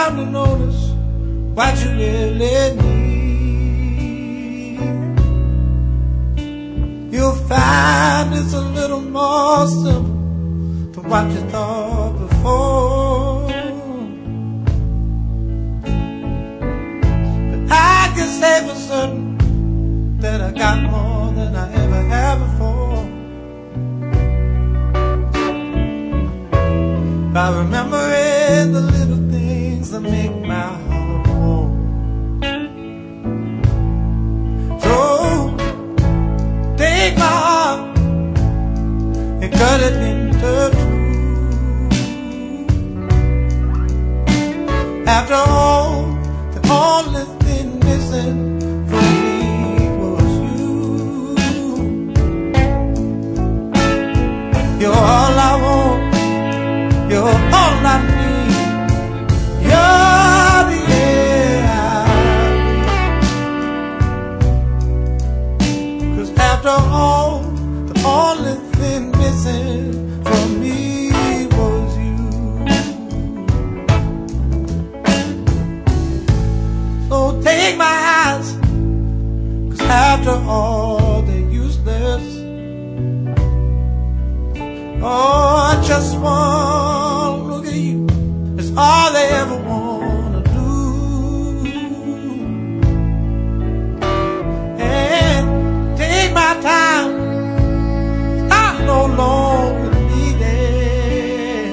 time to notice what you really need. You'll find it's a little more simple than what you thought before. But I can say for certain that I got more than I ever had before. By remembering the little things that make my heart warm. So take my heart and cut it into two. After all, the only thing missing from me was you. You're all I want, you're all I need, you're the air I breathe. 'Cause after all, the only thing missing from me was you. So take my eyes, 'cause after all they're useless. Oh, I just want to look at you. It's all they ever want to do. And take my time, I'm no longer needed.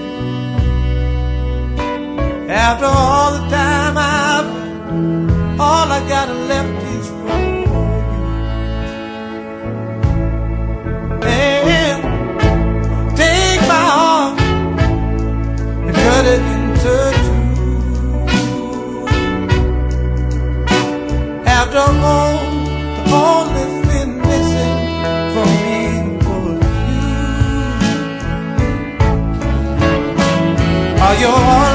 After all the time I've, all I got left is for you. And take my heart and cut it into two. After all, the only thing missing from me was you. Are you all